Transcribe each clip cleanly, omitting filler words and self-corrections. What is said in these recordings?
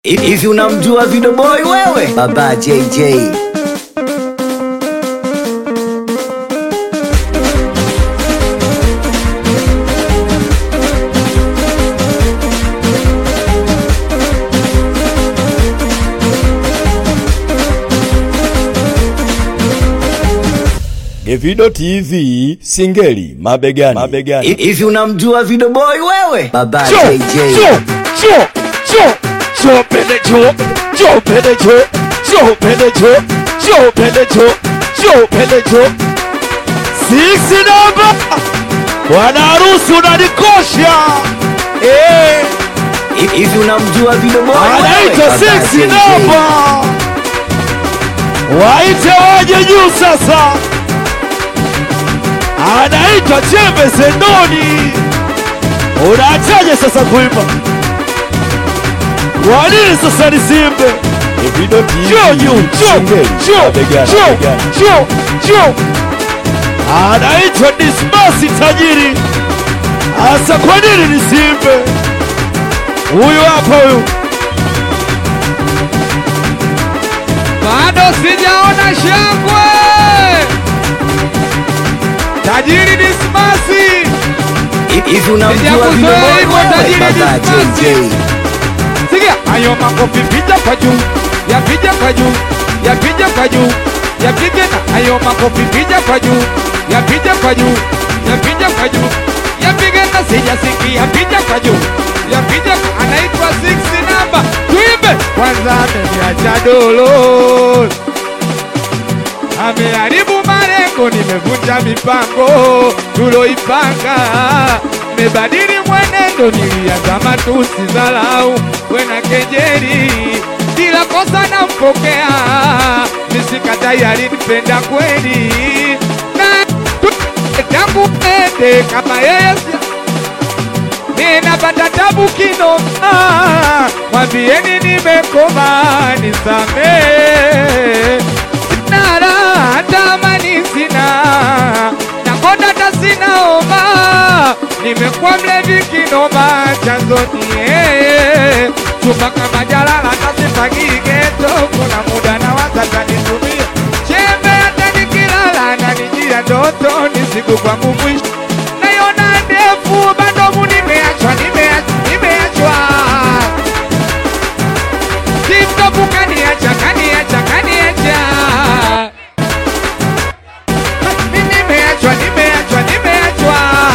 Hivi unamjua Video Boy wewe? Baba JJ. Davido TV singeli mabegani. Hivi unamjua Video Boy wewe? Baba JJ. Sisi namba Bwana harusi unanikosha. Hivi unamjua Video Boy wewe? Anaitwa sisi namba. Waite waje juu sasa. Anaitwa Chembe Zendoni. Unaachaje sasa kuimba? Kwa nini sasa nisimbe? Davido TV anaitwa Dismasi tajiri. Asa kwa nini nisimbe? Huyu hapa huyu. Bado sijaona shangwe. Tajiri Dismasi. Hivi unamjua Video Boy wewe? Baba JJ. Sikia hayo makofi piga kwa juu. Yapiga kwa juu. Yapiga kwa juu. Yapiga na hayo makofi piga kwa juu. Yapiga kwa juu. Yapiga kwa juu. Yapiga na sijasikia piga kwa juu. Yapiga anaitwa 6 namba. Tuimbe kwanza ameniacha dolo. Ameharibu malengo, nimevunja mipango tuloipanga. Mebadili mwenendo, nilianza matusi, dharau, wena kejeli. Kila kosa nampokea, nisikatai, alinipenda kweli. Na tangu ende kama yeye ninapata tabu kinoma. Mwambieni nimekoma, nisamee. Nara tamani sina nakonda tasina oma. Nimekuwa mlevi kinoma, chanzo nie chumba kama jalala tasipagi geto. Kuna muda na watata nitumia chembe hata nikilala na nijia ndoto. Nisiku kwangu mwisho naiona ndefu, bado mu nimeachwa. Tiktoku kaniacha. Nimeachwa.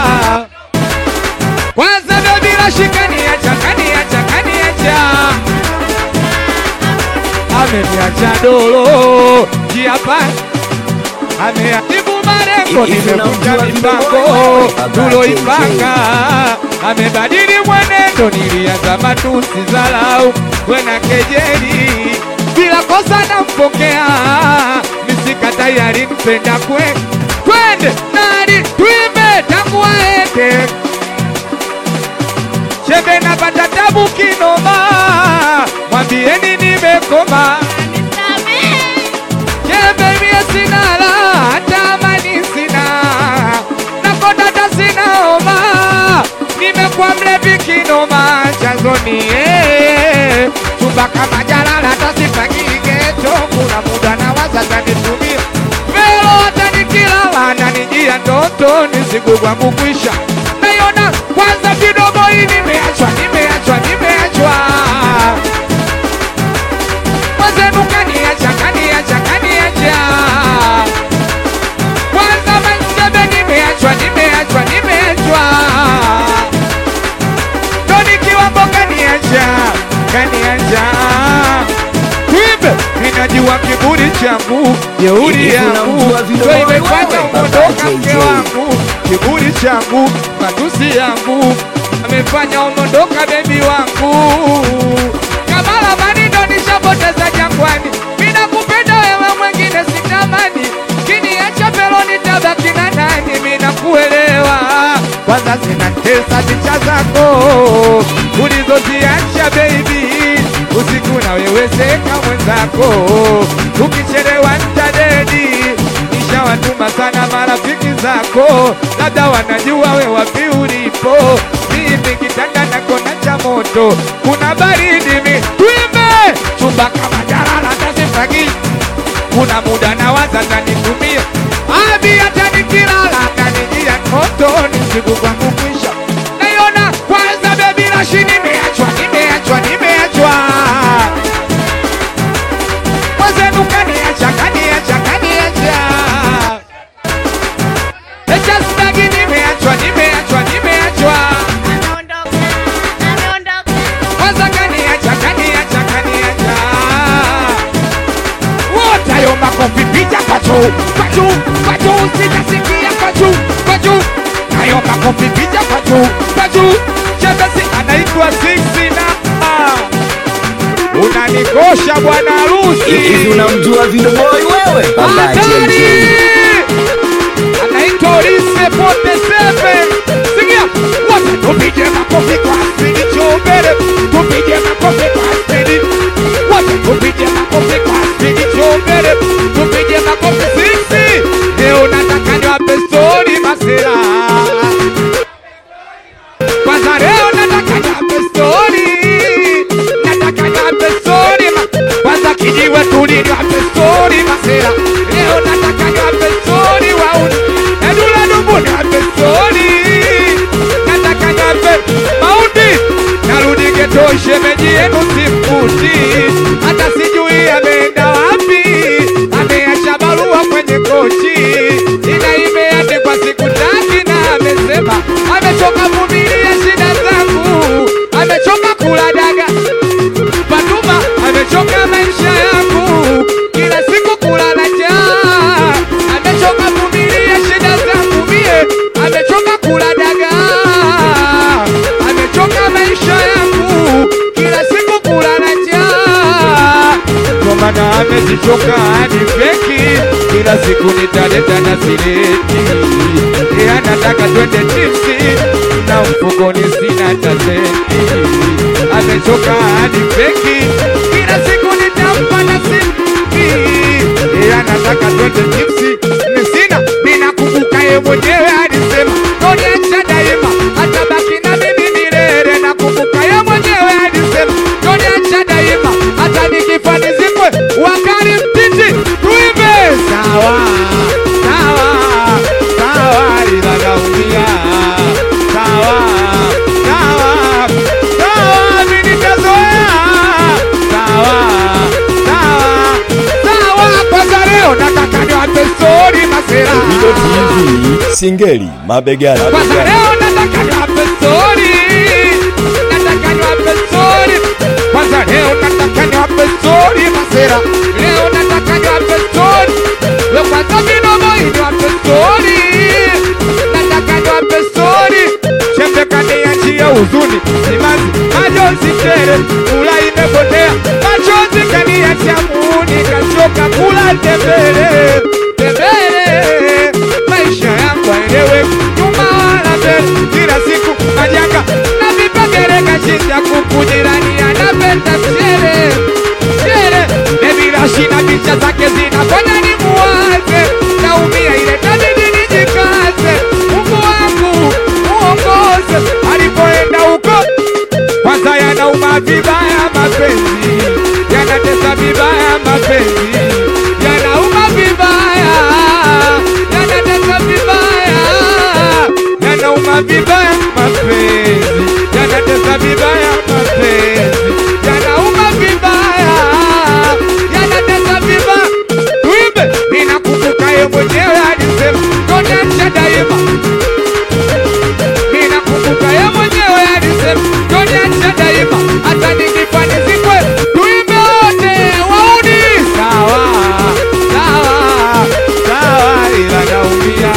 Kwanza baby rashika kaniacha. Ameniacha dolo. Jiapa. Ameharibu malengo, nimevunja mipango tuloipanga. Amebadili mwenendo, nilianza matusi, dharau, wena kejeli. Bila kosa nampokea, nisikatai, alinipenda kweli. Twende nari tuimbe tangu aende. Chembe napata tabu kinoma, mwambieni nimekoma. Chembe mie sina la, tamani sina, nakonda tasina oma. Nimekuwa mlevi kinoma, chanzo nie chumba kama jalala tasipagi geto. Kuna muda na wazaza nitumia velo hata nikilala na nijia ndoto. Nisiku kwangu kwisha naiona kwanza Video Boy nimeachwa. Mwazenu kaniacha. Kwanza Manchebe nimeachwa. Doni kiwambo kaniacha. Tuimbe ninajua kiburi changu, jeuri yangu, so imefanya umondoka mke wangu. Kiburi changu, matusi yangu, amefanya umondoka baby wangu. Kamala mani ndo nishapoteza jangwani. Mina kupenda wewe, mwengine sitamani. Kiniacha pelo nitabaki na nani? Mina kuelewa kwanza, zinatesa picha zako ulizoziacha baby. Usiku na wewe seka mwenzako, ukichelewa nitadedi. Nishawatuma sana marafiki zako, labda wanajua we wapi ulipo. Mimi kitanda nako na cha moto, kuna baridi mi tuimbe kuna muda na wazaza nitumie abi hata nikilala kanijia motoni siku kwangu kwisha. Naiona kwanza baby Rashi nimeachwa mwenzenu kaniacha Echasbagi nimeachwa kwanza kaniacha wote yo makofi picha pachu sitasikia pachu nayo makofi picha pachu chebesi anaitwa 6 na unanikosha bwana harusi. Hivi unamjua Video Boy wewe? Baba JJ anaitwa Olise 47. Sikia wote tupige makofi kwa spidi chombele, tupige makofi kwa spidi wote, tupige makofi kwa spidi chombele, tupige makofi sisi. Leo nataka niwape story masera, kwanza leo nataka niwape story, kwanza kijiwe tuli niwape story masera. Leo nataka niwape story wauni edula dubu niwape story, nataka niwape maundi narudi geto shemeji yenu simputi, hata sijui ameenda wapi, ameacha barua kwenye kochi ina imeandikwa siku tatu na amesema amechoka vumilia shida zangu, amechoka kula daga Fatuma, amechoka maisha yangu kila siku kulala njaa, amechoka vumilia shida zangu mie, amechoka kula daga, amechoka maisha yangu kila siku kulala njaa, kwa maana amezichoka hadi feki kila siku nitaleta na sileti, anataka twende tipsi na mfukoni sina tasenti, amechoka hadi feki kila siku nitampa na simpi, anataka twende tipsi nisina, ninakumbuka ye mwenyewe alisema toniacha daima, atabaki na mimi milele. Nakumbuka ye mwenyewe alisema toniacha daima, hata nikifa nizikwe wakali mtiti, tuimbe sawa ila naumia sawa mimi nitazoea sawa kwanza leo nataka niwape story masera. Video TV Singeli mabegani. Kwanza leo nataka niwape story, kwanza leo nataka niwape story masera. Leo nataka niwape story, leo kwanza Video Boy niwape story, nataka niwape story. Chembe kaniachia huzuni, simanzi, majonzi tele, kula imepotea, machozi kaniachia muni, kachoka kula tembele, maisha yangu haelewe nyuma wala mbele, kila siku majanga na vipengele, kashinda kuku jirani anapenda mchele, baby Rashi na picha zake zinafanya ni muwaze, naumia ile tabidi nijikaze, Mungu wangu muongoze, alipoenda huko kwanza yanauma vibaya mapenzi, yanatesa vibaya mapenzi, yanauma vibaya, yanatesa vibaya, yanauma vibaya mapenzi, yanatesa vibaya mapenzi, yanauma vibaya, yanatesa vibaya. Tuimbe, ninakumbuka ye mwenyewe alisema toniacha daima, ninakumbuka ye mwenyewe alisema toniacha daima, hata nikifa nizikwe, tuimbe wote wauni sawa ila naumia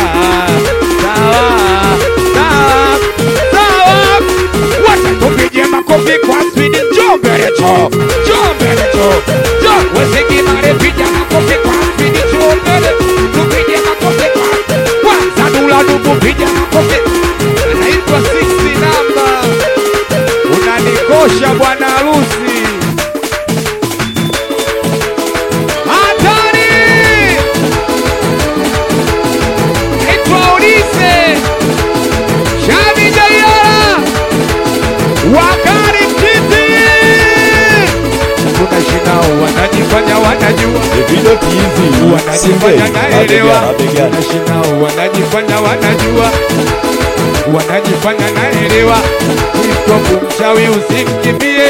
sawa wote tupige makofi kwa spidi, chombelecho weziki mare piga makofi kwa spidi, chombele tupige makofi kwa kwanza dula dubu piga makofi, anaitwa 6 namba, unanikosha bwana harusi. Hatari itwa Olise Shami Jayara wakari mtiti, kuna shinao wanajifanya wanajua. Video wanajifanya naelewa, mabegani. nashinao wanajifanya wanajua, wanajifanya naelewa. Kristo mchawi usimkimbie,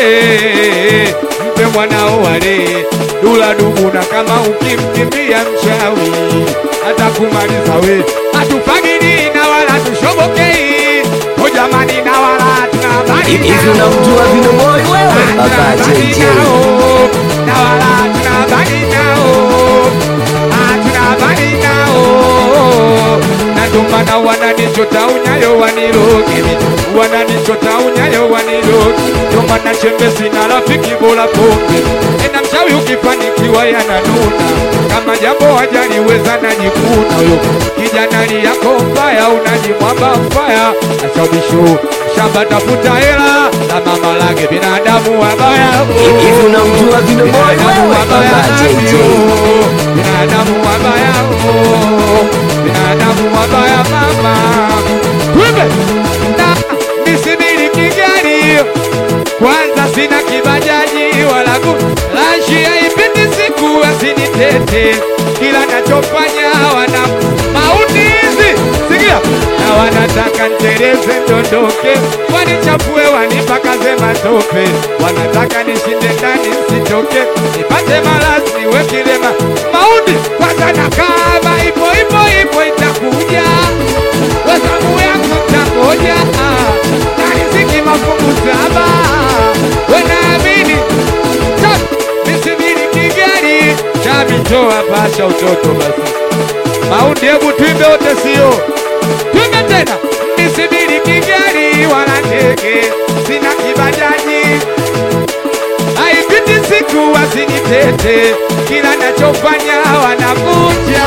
mpe mwanao wale dula dubu, na kama ukimkimbia mchawi atakumaliza we. Hatufagili na wala tushobokei, o jamani, na wala tunabali Hivi unamjua Vino Boy wewe? Baba JJ. na wala tunabali nao, tunabali nao. Na ndo maana wananichota unyayo waniroge, wananichota unyayo waniroge. Ndo maana chembe sina rafiki bora pombe, na mchawi ukifanikiwa yananuna, kama jambo hajaliweza najikuna. Yo kijana ni yako mbaya, unajimwamba mbaya, acha ubisho shamba, tafuta hela na mama lage, binadamu wabaya. Hivi unamjua Vino Boy wewe? Baba JJ. Binadamu wabaya, binadamu wabaya mama. Kumbe na nisibiri kigari, kwanza sina kibajaji wala lashi, haipiti siku asinitete, kila nachofanya wana maunizi. Sikia, na wanataka ntereze ndondoke, wanichafue wanipakaze matope, wanataka nishinde ndani nsitoke, nipate malazi niwe kilema. Maundi kwanza na kama ipo itakuja, wezamu yangu tangoja, na riziki mafungu 7, wenaamini nisibiri kigari chamitoa pasha utoto basi. Maundi hebu tuimbe wote, sio tuimbe tena. Nisibiri kigari wala ndege, sina kibajaji, haipiti siku wasinitete, kila nachofanya wanakuja,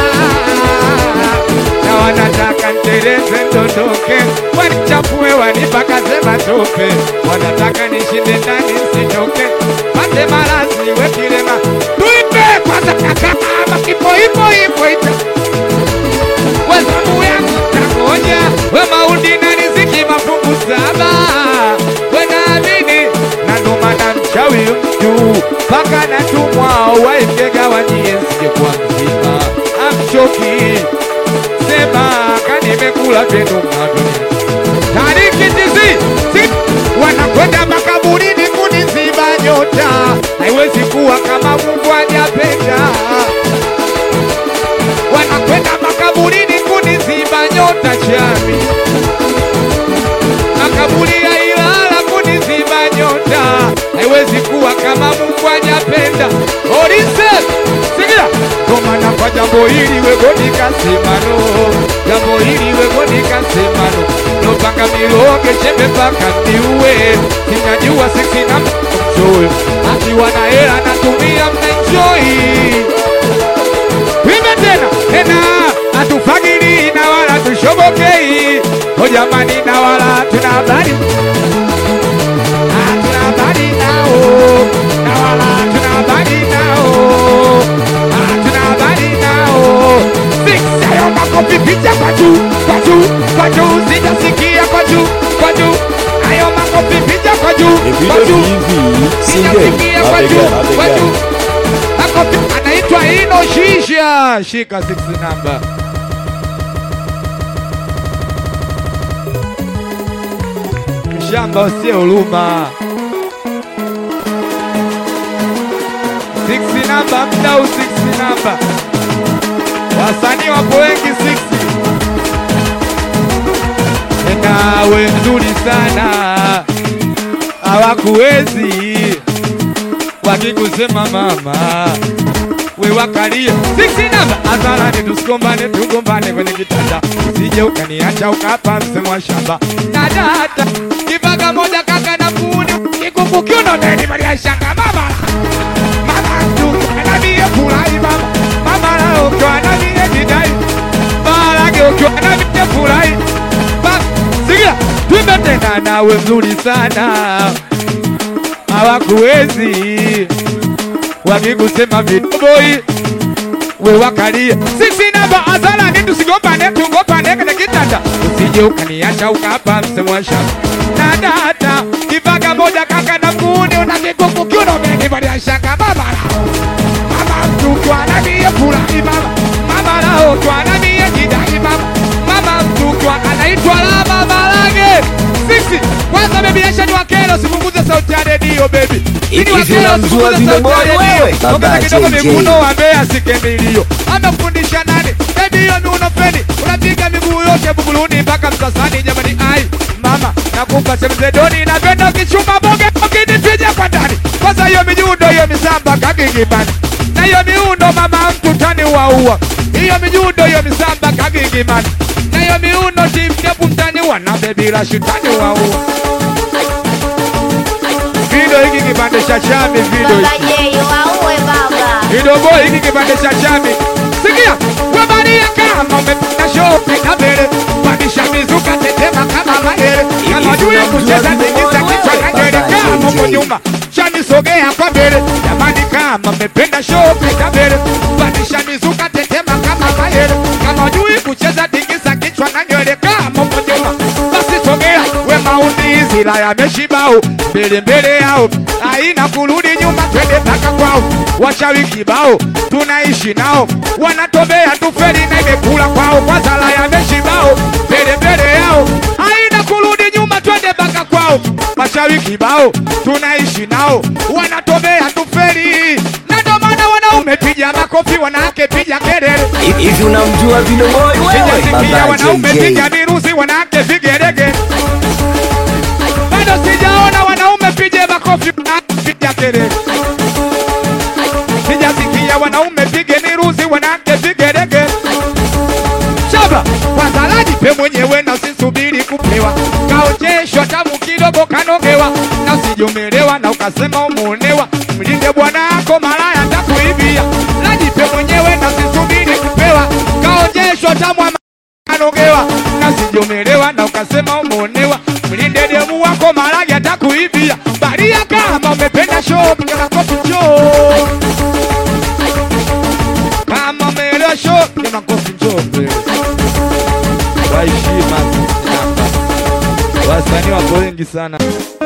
na wanataka ntereze ndondoke, wanichafue wanipakaze matope, wanataka nishinde ndani nsitoke, pate malazi niwe kilema. Tuimbe kwanza kama ipo ita, wezamu yangu tangoja, we Maundi na riziki mafungu 7, wenaamini. Na ndo maana mchawi mtu paka natumwa waifyega wanyie, nsije kuwa mzima amchoki, sema kanimekula tendo madunia. Tariki tizi wanakwenda makaburini kuniziba nyota, haiwezi kuwa kama Mungu hajapenda. Wanakwenda makaburini kuniziba nyota, chami makaburi ya Ilala kuniziba nyota, haiwezi kuwa kama Mungu hajapenda. Olise sikia, ndo maana kwa jambo hili wego nikasemano, jambo hili wego nikasemano, nopanga miloge chembe paka niue, sinajua sisi na mchoyo, akiwa na hela natumia mnaenjoy. Wimbe tena hatufagili na wala tushobokei, o jamani, na wala tunabali, tunabali nao, na wala tunabali nao, tunabali nao. Six ayo makofi picha kwa juu, kwa juu, kwa juu, sijasikia kwa juu, kwa juu, ayo makofi picha kwa juu, kwa juu, sijasikia kwa juu, kwa juu. Anaitwa Ino Shisha, shika 6 namba. Mshamba usie huruma. 6 namba mdau, 6 namba. Wasanii wapo wengi 6. Nawe mzuri sana, hawakuwezi wakikusema mama we wakalia. 6 namba azalani, tusigombane tugombane kwenye kitanda, usije ukaniacha ukapa msemo wa shamba. Na dada kivaga moja kaka na kuni kikukukiuno neni maria shanga mama tu anabie furahi mama la ukiwa anabie jidai barage ukiwa anabie furahi sikia. Tuimbe tena, nawe mzuri sana, hawakuwezi wakikusema vitoboi we wakalia. 6 namba azalani, tusigombane tugombane kwenye kitanda, usije ukaniacha ukapa msemo wa shamba. Na dada kivaga moja kaka na kuni unakikukukiuno mengi bali shanga mama mtu kwa nabii furahi mama. Mama lao twanamie jidai mama. Mama mtukwa anaitwa Laba Malage. Sisi kwanza baby acha niwakelo sipunguze sauti ya redio baby. Hivi unamjua vile boy wewe? Baba kidogo JJ. miguno wa Mbeya sikembilio. Amefundisha nani? Baby hiyo miuno peni. Unapiga miguu yote buguluni mpaka Msasani jamani ai. Mama nakupa semzedoni napenda kichuma boge ukinipija kwa ndani. Kwanza hiyo mijundo hiyo misamba kagigibani. Na hiyo miundo mama mtu tani waua. Hiyo mijundo hiyo misamba kagigibani. Na hiyo miundo timkepu mtani wana baby la shutani waua. Video hiki kipande cha chami video hiki. Video boy hiki kipande cha chami. Sikia, wabaria kama umependa shopping na bere. Pandisha mizuka tetema kama mahere. Kama juu kucheza tikisa kichwa na jere kama uko nyuma. Chani sogea kwa bere. Jamani kama umependa shopping na bere. Pandisha mizuka tetema kama mahere. Kama juu kucheza tikisa kichwa na jere kama uko nyuma. Basi sogea we maumizi la yameshibao. Mbele mbele yao haina kurudi nyuma, twende mpaka kwao. Wachawi kibao tunaishi nao, wanatobea tufeli na imekula kwao. Kwa sala ya meshibao mbele mbele yao haina kurudi nyuma, twende mpaka kwao. Wachawi kibao tunaishi nao, wanatobea tufeli na ndo maana wanaume piga makofi, wanawake piga kelele. Hivi unamjua vile boy wewe? Baba wanaume piga miruzi, wanawake vigerege. Bado sijaona wanaume pige makofi piga kelele. Sijasikia wanaume pige miruzi, wanawake vigerege. Shaba kwanza lajipe mwenyewe na usisubiri kupewa. Kaonjeshwa tamu kidogo kanogewa. Na usijumelewa na ukasema umuonewa. Mlinde bwana yako malaya atakuibia. Lajipe mwenyewe na usisubiri kupewa. Kaonjeshwa tamu kanogewa. Na usijumelewa na ukasema umuonewa. Mlinde demu wako malaya atakuibia. Baria kama umependa show piga makofi show. Kama umeelewa show piga makofi show. Waheshima wasanii wako wengi sana.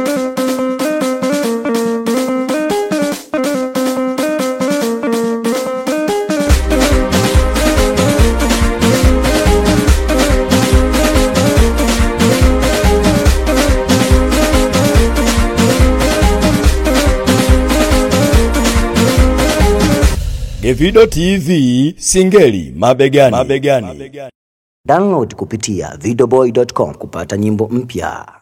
Davido TV Singeli mabegani. Download kupitia videoboy.com kupata nyimbo mpya.